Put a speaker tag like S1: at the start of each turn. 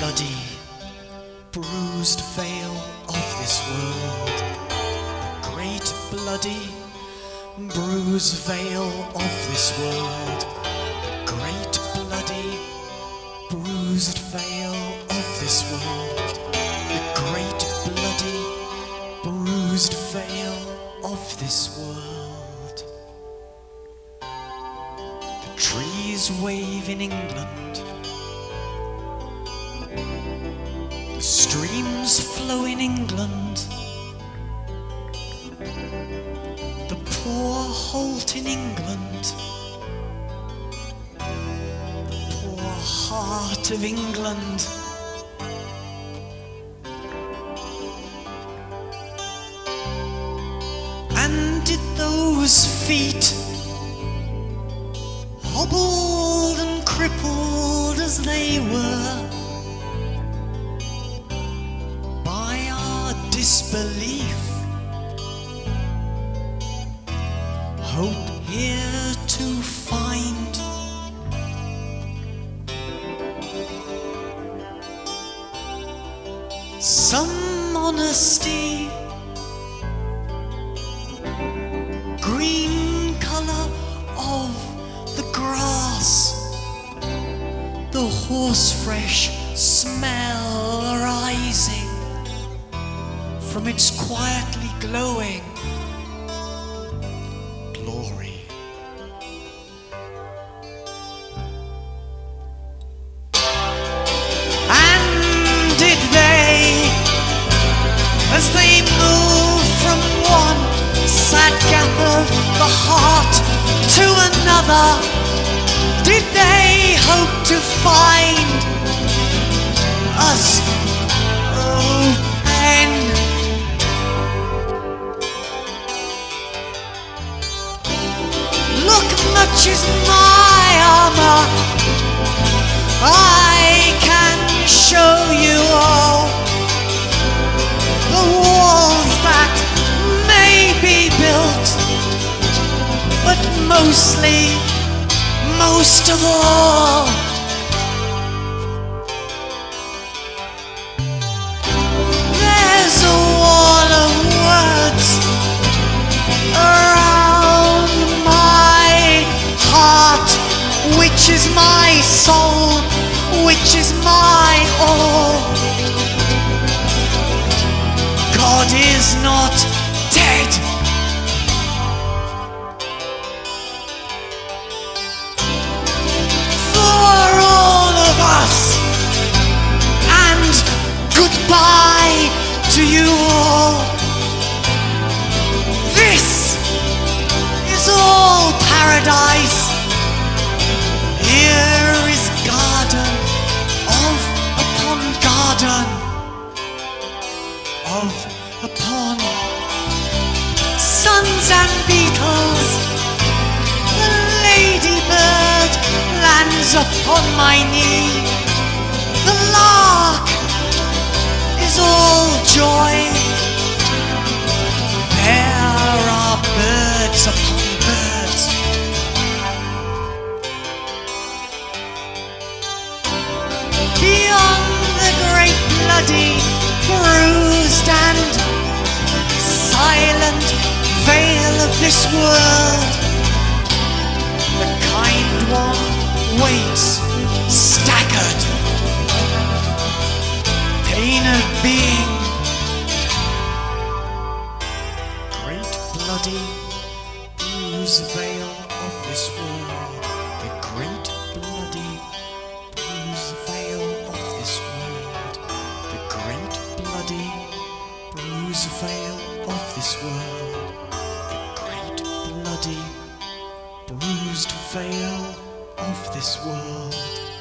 S1: bloody, bruised veil of this world, the great bloody, bruised veil of this world, the great bloody, bruised veil of this world, the great bloody, bruised veil of this world. The trees wave in England, the streams flow in England, the poor halt in England, the poor heart of England. And did those feet, hobbled and crippled as they were by our disbelief, hope here to find? Some honesty, green colour of the grass, the horsefresh smell arising from its quietly glowing glory. And did they, as they move from one sad gap of the heart to another, did they hope to find us open? Look, much is my armor, I can show you all the walls that may be built, but mostly, most of all, there's a wall of words around my heart, which is my soul, which is my all. God is not dead. For all of us, and goodbye to you all. This is all paradise. Here is garden upon garden upon suns and beetles. The ladybird lands upon my knee. The lark is all joy. There are birds upon birds. Beyond the great bloody, bruised and silent veil of this world, the kind one waits, staggered, pain of being. Great bloody, bruised veil of this world, the great bloody, bruised veil of this world, the great bloody, bruised veil of this world, the great bloody, bruised veil of this world.